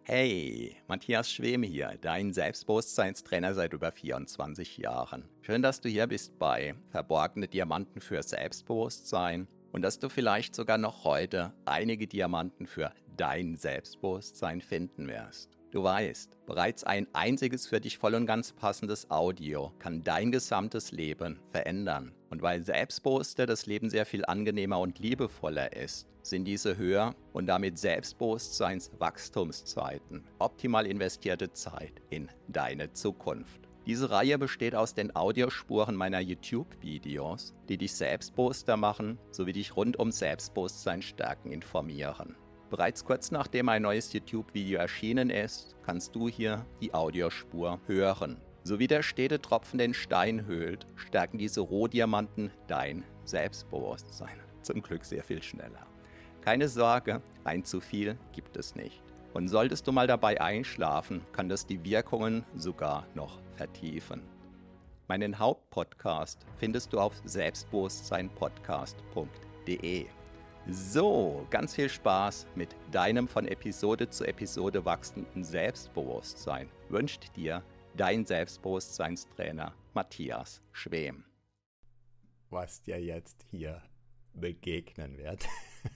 Hey, Matthias Schwem hier, dein Selbstbewusstseinstrainer seit über 24 Jahren. Schön, dass du hier bist bei Verborgene Diamanten für Selbstbewusstsein und dass du vielleicht sogar noch heute einige Diamanten für dein Selbstbewusstsein finden wirst. Du weißt, bereits ein einziges für dich voll und ganz passendes Audio kann dein gesamtes Leben verändern. Und weil Selbstbewusster das Leben sehr viel angenehmer und liebevoller ist, sind diese Höher- und damit Selbstbewusstseinswachstumszeiten optimal investierte Zeit in deine Zukunft. Diese Reihe besteht aus den Audiospuren meiner YouTube-Videos, die dich selbstbewusster machen, sowie dich rund um Selbstbewusstsein stärken informieren. Bereits kurz nachdem ein neues YouTube-Video erschienen ist, kannst du hier die Audiospur hören. So wie der stete Tropfen den Stein höhlt, stärken diese Rohdiamanten dein Selbstbewusstsein. Zum Glück sehr viel schneller. Keine Sorge, ein zu viel gibt es nicht. Und solltest du mal dabei einschlafen, kann das die Wirkungen sogar noch vertiefen. Meinen Hauptpodcast findest du auf selbstbewusstseinpodcast.de. So, ganz viel Spaß mit deinem von Episode zu Episode wachsenden Selbstbewusstsein wünscht dir dein Selbstbewusstseinstrainer Matthias Schwem. Was dir jetzt hier begegnen wird.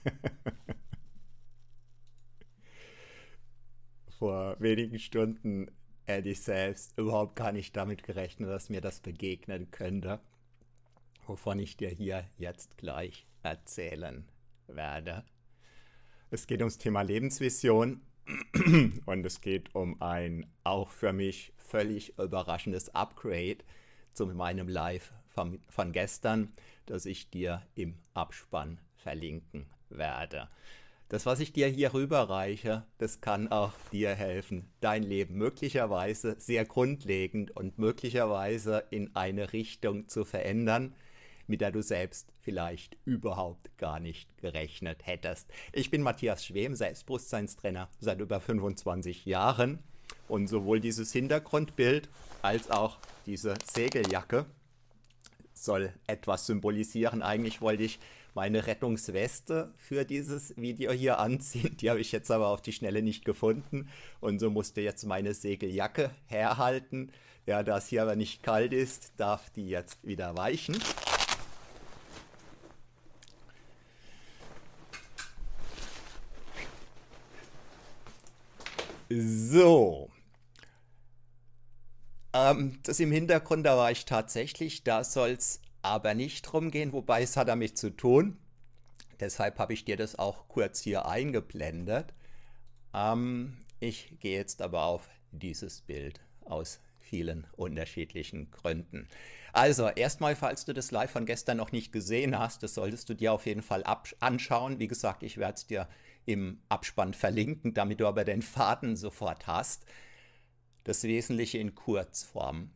Vor wenigen Stunden hätte ich selbst überhaupt gar nicht damit gerechnet, dass mir das begegnen könnte, wovon ich dir hier jetzt gleich erzählen werde. Es geht ums Thema Lebensvision und es geht um ein auch für mich völlig überraschendes Upgrade zu meinem Live von gestern, das ich dir im Abspann verlinken werde. Das, was ich dir hier rüberreiche, das kann auch dir helfen, dein Leben möglicherweise sehr grundlegend und möglicherweise in eine Richtung zu verändern, mit der du selbst vielleicht überhaupt gar nicht gerechnet hättest. Ich bin Matthias Schwem, Selbstbewusstseinstrainer seit über 25 Jahren und sowohl dieses Hintergrundbild als auch diese Segeljacke soll etwas symbolisieren. Eigentlich wollte ich meine Rettungsweste für dieses Video hier anziehen. Die habe ich jetzt aber auf die Schnelle nicht gefunden. Und so musste jetzt meine Segeljacke herhalten. Ja, da es hier aber nicht kalt ist, darf die jetzt wieder weichen. So. Das im Hintergrund, da war ich tatsächlich, da soll es aber nicht drum gehen, wobei es hat damit zu tun. Deshalb habe ich dir das auch kurz hier eingeblendet. Ich gehe jetzt aber auf dieses Bild aus vielen unterschiedlichen Gründen. Also erstmal, falls du das Live von gestern noch nicht gesehen hast, das solltest du dir auf jeden Fall anschauen. Wie gesagt, ich werde es dir im Abspann verlinken, damit du aber den Faden sofort hast. Das Wesentliche in Kurzform.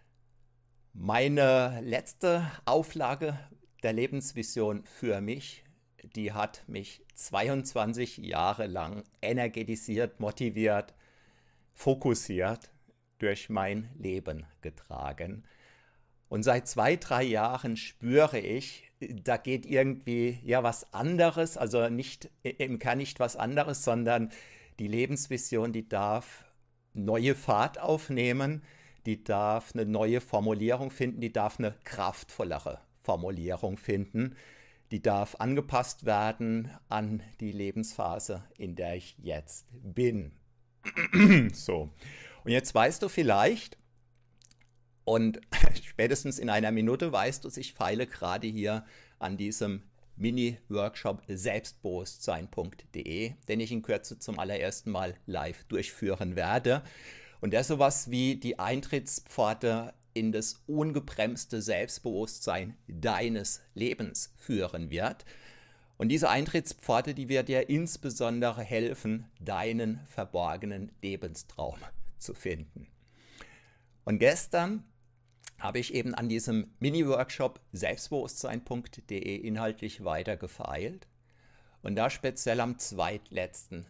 Meine letzte Auflage der Lebensvision für mich, die hat mich 22 Jahre lang energetisiert, motiviert, fokussiert durch mein Leben getragen. Und seit 2-3 Jahren spüre ich, da geht irgendwie ja was anderes, also nicht im Kern nicht was anderes, sondern die Lebensvision, die darf neue Fahrt aufnehmen, die darf eine neue Formulierung finden, die darf eine kraftvollere Formulierung finden, die darf angepasst werden an die Lebensphase, in der ich jetzt bin. So, und jetzt weißt du vielleicht, und spätestens in einer Minute weißt du, ich feile gerade hier an diesem Mini-Workshop selbstbewusstsein.de, den ich in Kürze zum allerersten Mal live durchführen werde. Und der sowas wie die Eintrittspforte in das ungebremste Selbstbewusstsein deines Lebens führen wird. Und diese Eintrittspforte, die wird dir insbesondere helfen, deinen verborgenen Lebenstraum zu finden. Und gestern habe ich eben an diesem Mini-Workshop selbstbewusstsein.de inhaltlich weiter gefeilt und da speziell am zweitletzten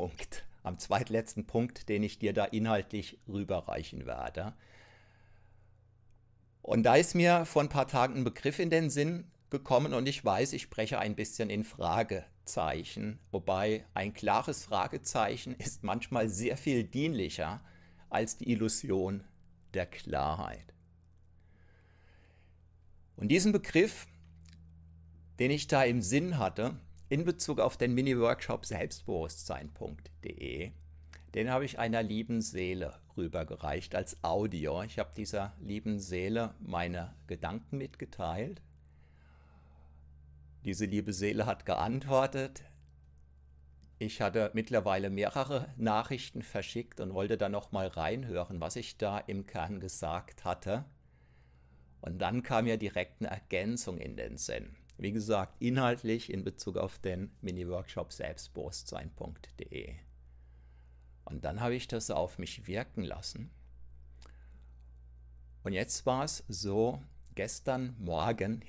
Punkt, den ich dir da inhaltlich rüberreichen werde. Und da ist mir vor ein paar Tagen ein Begriff in den Sinn gekommen und ich weiß, ich spreche ein bisschen in Fragezeichen, wobei ein klares Fragezeichen ist manchmal sehr viel dienlicher als die Illusion der Klarheit. Und diesen Begriff, den ich da im Sinn hatte, in Bezug auf den Mini-Workshop Selbstbewusstsein.de, den habe ich einer lieben Seele rübergereicht als Audio. Ich habe dieser lieben Seele meine Gedanken mitgeteilt. Diese liebe Seele hat geantwortet. Ich hatte mittlerweile mehrere Nachrichten verschickt und wollte da nochmal reinhören, was ich da im Kern gesagt hatte. Und dann kam ja direkt eine Ergänzung in den Sinn. Wie gesagt, inhaltlich in Bezug auf den Mini-Workshop Selbstbewusstsein.de. Und dann habe ich das auf mich wirken lassen. Und jetzt war es so, gestern Morgen,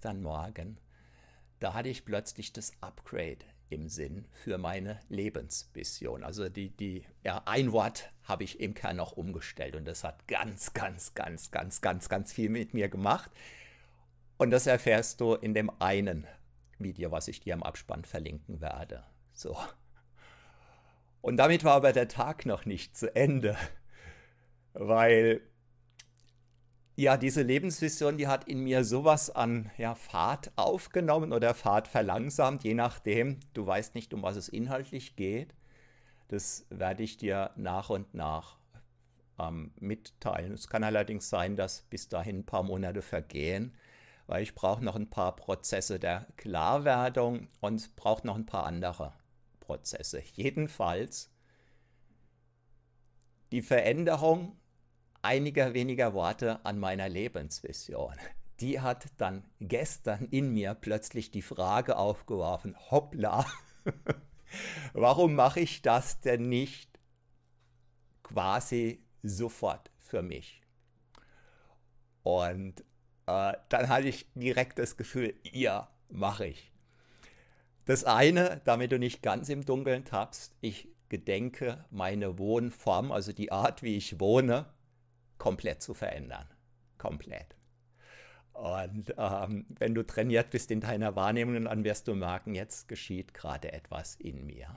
da hatte ich plötzlich das Upgrade im Sinn für meine Lebensvision. Also ein Wort habe ich im Kern noch umgestellt und das hat ganz viel mit mir gemacht. Und das erfährst du in dem einen Video, was ich dir im Abspann verlinken werde. So. Und damit war aber der Tag noch nicht zu Ende, weil ja, diese Lebensvision, die hat in mir sowas an Fahrt aufgenommen oder Fahrt verlangsamt, je nachdem. Du weißt nicht, um was es inhaltlich geht. Das werde ich dir nach und nach mitteilen. Es kann allerdings sein, dass bis dahin ein paar Monate vergehen, weil ich brauche noch ein paar Prozesse der Klarwerdung und brauche noch ein paar andere Prozesse. Jedenfalls die Veränderung einiger weniger Worte an meiner Lebensvision. Die hat dann gestern in mir plötzlich die Frage aufgeworfen, hoppla, warum mache ich das denn nicht quasi sofort für mich? Und dann hatte ich direkt das Gefühl, ja, mache ich. Das eine, damit du nicht ganz im Dunkeln tappst, ich gedenke meine Wohnform, also die Art, wie ich wohne, komplett zu verändern. Komplett. Und wenn du trainiert bist in deiner Wahrnehmung, dann wirst du merken, jetzt geschieht gerade etwas in mir.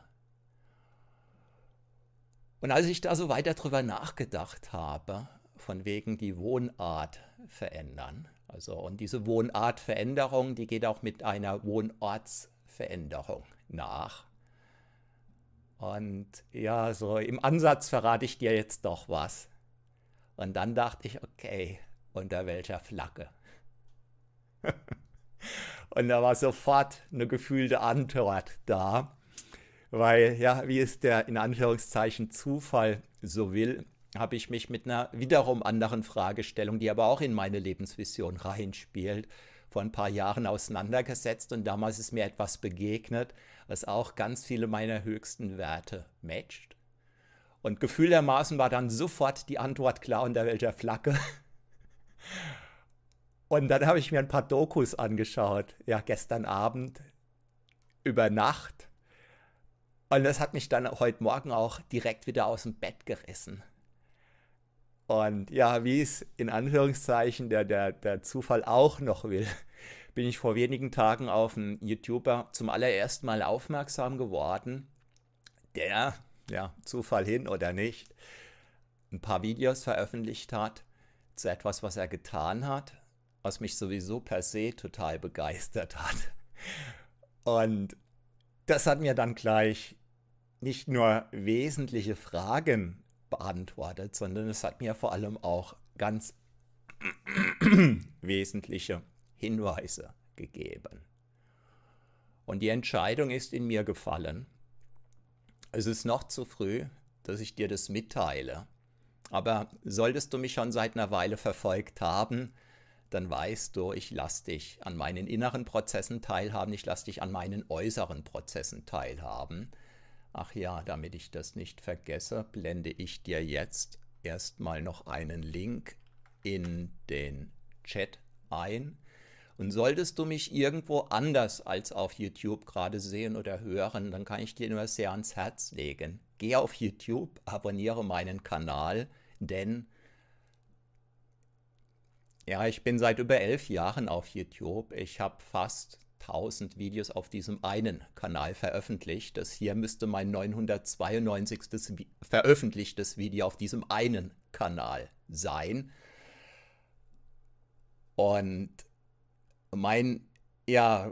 Und als ich da so weiter drüber nachgedacht habe, von wegen die Wohnart verändern, und diese Wohnartveränderung, die geht auch mit einer Wohnortsveränderung nach. Und ja, so im Ansatz verrate ich dir jetzt doch was. Und dann dachte ich, okay, unter welcher Flagge? Und da war sofort eine gefühlte Antwort da, weil, ja, wie es der in Anführungszeichen Zufall so will, habe ich mich mit einer wiederum anderen Fragestellung, die aber auch in meine Lebensvision reinspielt, vor ein paar Jahren auseinandergesetzt und damals ist mir etwas begegnet, was auch ganz viele meiner höchsten Werte matcht. Und gefühlermaßen war dann sofort die Antwort klar, unter welcher Flagge. Und dann habe ich mir ein paar Dokus angeschaut, ja, gestern Abend, über Nacht. Und das hat mich dann heute Morgen auch direkt wieder aus dem Bett gerissen. Und ja, wie es in Anführungszeichen der Zufall auch noch will, bin ich vor wenigen Tagen auf einen YouTuber zum allerersten Mal aufmerksam geworden, der, ja, Zufall hin oder nicht, ein paar Videos veröffentlicht hat zu etwas, was er getan hat, was mich sowieso per se total begeistert hat. Und das hat mir dann gleich nicht nur wesentliche Fragen beantwortet, sondern es hat mir vor allem auch ganz wesentliche Hinweise gegeben. Und die Entscheidung ist in mir gefallen. Es ist noch zu früh, dass ich dir das mitteile. Aber solltest du mich schon seit einer Weile verfolgt haben, dann weißt du, ich lasse dich an meinen inneren Prozessen teilhaben, ich lasse dich an meinen äußeren Prozessen teilhaben. Ach ja, damit ich das nicht vergesse, blende ich dir jetzt erstmal noch einen Link in den Chat ein. Und solltest du mich irgendwo anders als auf YouTube gerade sehen oder hören, dann kann ich dir nur sehr ans Herz legen. Geh auf YouTube, abonniere meinen Kanal, denn Ja, ich bin seit über 11 Jahren auf YouTube. Ich habe fast 1000 Videos auf diesem einen Kanal veröffentlicht. Das hier müsste mein 992. Veröffentlichtes Video auf diesem einen Kanal sein. Und mein, ja,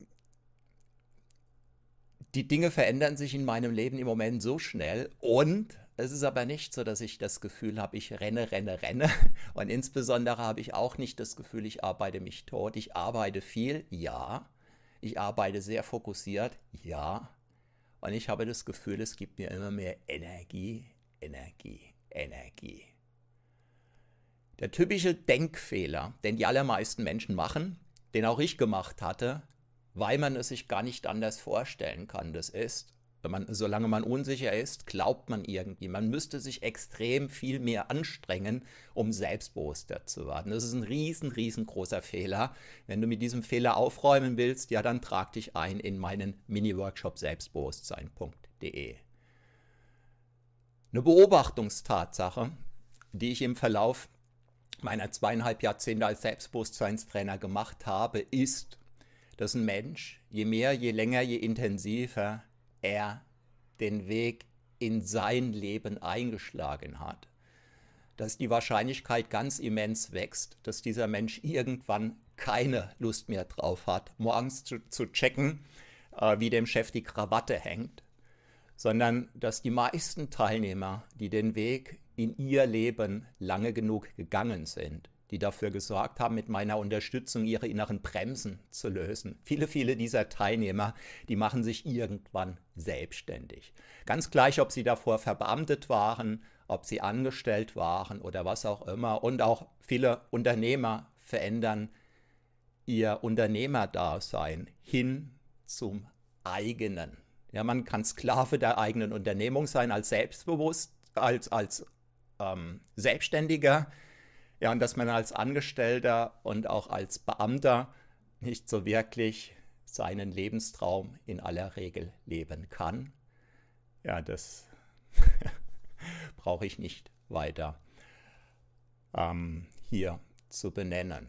die Dinge verändern sich in meinem Leben im Moment so schnell und es ist aber nicht so, dass ich das Gefühl habe, ich renne, renne, renne. Und insbesondere habe ich auch nicht das Gefühl, ich arbeite mich tot. Ich arbeite viel, ja. Ich arbeite sehr fokussiert, ja. Und ich habe das Gefühl, es gibt mir immer mehr Energie, Energie, Energie. Der typische Denkfehler, den die allermeisten Menschen machen, den auch ich gemacht hatte, weil man es sich gar nicht anders vorstellen kann, das ist, solange man unsicher ist, glaubt man irgendwie, man müsste sich extrem viel mehr anstrengen, um selbstbewusster zu werden. Das ist ein riesengroßer Fehler. Wenn du mit diesem Fehler aufräumen willst, ja, dann trag dich ein in meinen Mini-Workshop selbstbewusstsein.de. Eine Beobachtungstatsache, die ich im Verlauf meiner 2,5 Jahrzehnte als Selbstbewusstseinstrainer gemacht habe, ist, dass ein Mensch, je mehr, je länger, je intensiver er den Weg in sein Leben eingeschlagen hat, dass die Wahrscheinlichkeit ganz immens wächst, dass dieser Mensch irgendwann keine Lust mehr drauf hat, morgens zu checken, wie dem Chef die Krawatte hängt, sondern dass die meisten Teilnehmer, die den Weg in ihr Leben lange genug gegangen sind, die dafür gesorgt haben, mit meiner Unterstützung ihre inneren Bremsen zu lösen. Viele dieser Teilnehmer, die machen sich irgendwann selbstständig. Ganz gleich, ob sie davor verbeamtet waren, ob sie angestellt waren oder was auch immer. Und auch viele Unternehmer verändern ihr Unternehmerdasein hin zum eigenen. Ja, man kann Sklave der eigenen Unternehmung sein, als Selbstständiger. Ja, und dass man als Angestellter und auch als Beamter nicht so wirklich seinen Lebenstraum in aller Regel leben kann. Ja, das brauche ich nicht weiter hier zu benennen.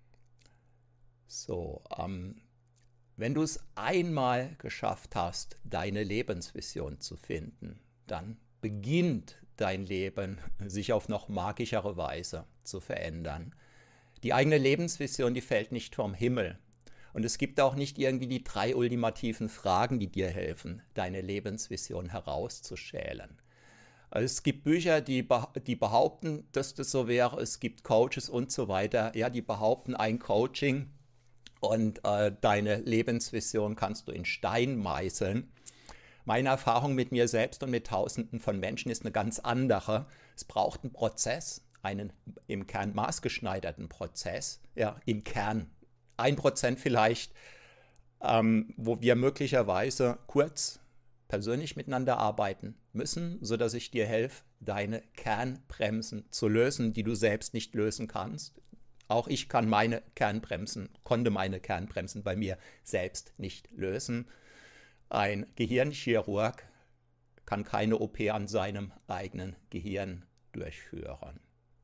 So, wenn du es einmal geschafft hast, deine Lebensvision zu finden, dann beginnt dein Leben sich auf noch magischere Weise zu verändern. Die eigene Lebensvision, die fällt nicht vom Himmel. Und es gibt auch nicht irgendwie die 3 ultimativen Fragen, die dir helfen, deine Lebensvision herauszuschälen. Also es gibt Bücher, die behaupten, dass das so wäre. Es gibt Coaches und so weiter, ja, die behaupten ein Coaching und deine Lebensvision kannst du in Stein meißeln. Meine Erfahrung mit mir selbst und mit Tausenden von Menschen ist eine ganz andere. Es braucht einen Prozess, einen im Kern maßgeschneiderten Prozess, ja, im Kern 1% vielleicht, wo wir möglicherweise kurz persönlich miteinander arbeiten müssen, sodass ich dir helfe, deine Kernbremsen zu lösen, die du selbst nicht lösen kannst. Auch ich konnte meine Kernbremsen bei mir selbst nicht lösen. Ein Gehirnchirurg kann keine OP an seinem eigenen Gehirn durchführen.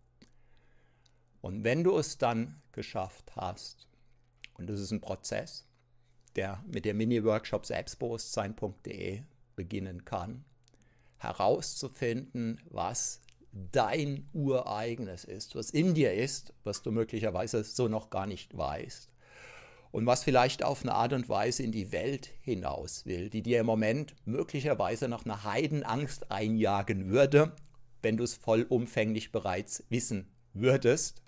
Und wenn du es dann geschafft hast, und das ist ein Prozess, der mit dem Mini-Workshop selbstbewusstsein.de beginnen kann, herauszufinden, was dein Ureigenes ist, was in dir ist, was du möglicherweise so noch gar nicht weißt. Und was vielleicht auf eine Art und Weise in die Welt hinaus will, die dir im Moment möglicherweise noch eine Heidenangst einjagen würde, wenn du es vollumfänglich bereits wissen würdest.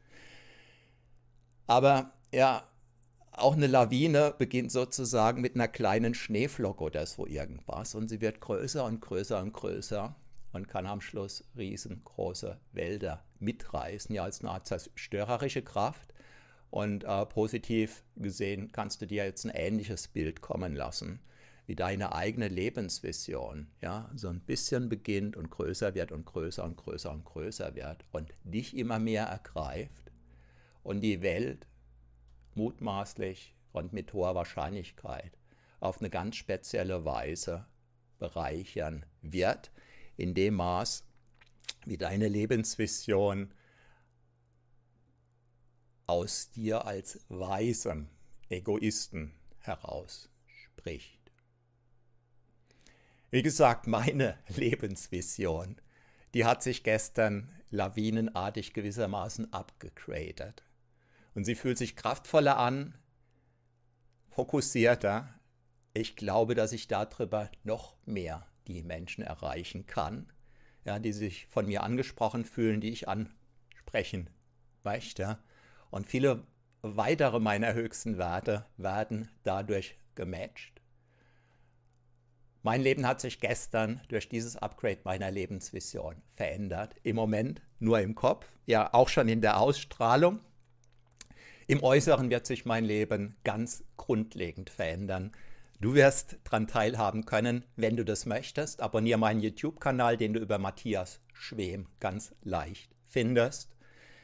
Aber ja, auch eine Lawine beginnt sozusagen mit einer kleinen Schneeflocke oder so irgendwas und sie wird größer und größer und größer und kann am Schluss riesengroße Wälder mitreißen, ja, als eine Art zerstörerische Kraft. Und positiv gesehen kannst du dir jetzt ein ähnliches Bild kommen lassen, wie deine eigene Lebensvision, ja, so ein bisschen beginnt und größer wird und größer und größer und größer wird und dich immer mehr ergreift und die Welt mutmaßlich und mit hoher Wahrscheinlichkeit auf eine ganz spezielle Weise bereichern wird, in dem Maß, wie deine Lebensvision aus dir als weisem Egoisten heraus spricht. Wie gesagt, meine Lebensvision, die hat sich gestern lawinenartig gewissermaßen abgegradet. Und sie fühlt sich kraftvoller an, fokussierter. Ich glaube, dass ich darüber noch mehr die Menschen erreichen kann, ja, die sich von mir angesprochen fühlen, die ich ansprechen möchte. Und viele weitere meiner höchsten Werte werden dadurch gematcht. Mein Leben hat sich gestern durch dieses Upgrade meiner Lebensvision verändert. Im Moment nur im Kopf, ja auch schon in der Ausstrahlung. Im Äußeren wird sich mein Leben ganz grundlegend verändern. Du wirst daran teilhaben können, wenn du das möchtest. Abonniere meinen YouTube-Kanal, den du über Matthias Schwem ganz leicht findest.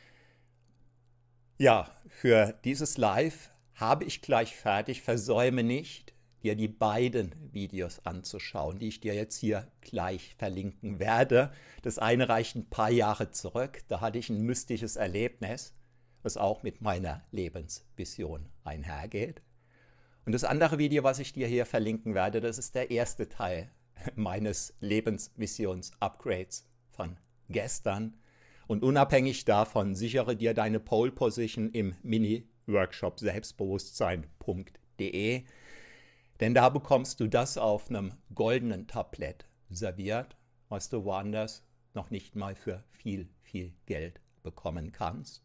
Ja, für dieses Live habe ich gleich fertig. Versäume nicht, dir die beiden Videos anzuschauen, die ich dir jetzt hier gleich verlinken werde. Das eine reicht ein paar Jahre zurück. Da hatte ich ein mystisches Erlebnis, was auch mit meiner Lebensvision einhergeht. Und das andere Video, was ich dir hier verlinken werde, das ist der erste Teil meines Lebensvisions-Upgrades von gestern. Und unabhängig davon sichere dir deine Pole Position im Mini-Workshop selbstbewusstsein.de, denn da bekommst du das auf einem goldenen Tablett serviert, was du woanders noch nicht mal für viel, viel Geld bekommen kannst.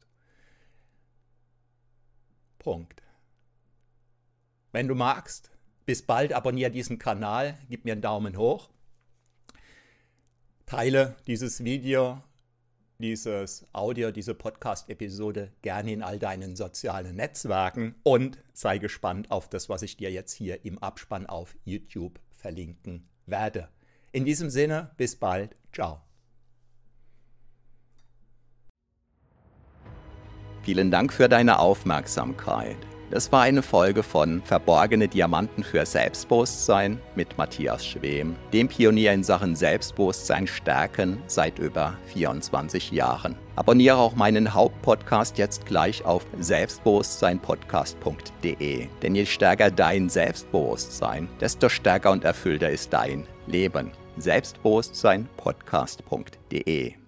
Punkt. Wenn du magst, bis bald, abonniere diesen Kanal, gib mir einen Daumen hoch, teile dieses Video, dieses Audio, diese Podcast-Episode gerne in all deinen sozialen Netzwerken und sei gespannt auf das, was ich dir jetzt hier im Abspann auf YouTube verlinken werde. In diesem Sinne, bis bald, ciao. Vielen Dank für deine Aufmerksamkeit. Das war eine Folge von Verborgene Diamanten für Selbstbewusstsein mit Matthias Schwem, dem Pionier in Sachen Selbstbewusstsein stärken seit über 24 Jahren. Abonniere auch meinen Hauptpodcast jetzt gleich auf selbstbewusstseinpodcast.de, denn je stärker dein Selbstbewusstsein, desto stärker und erfüllter ist dein Leben. Selbstbewusstseinpodcast.de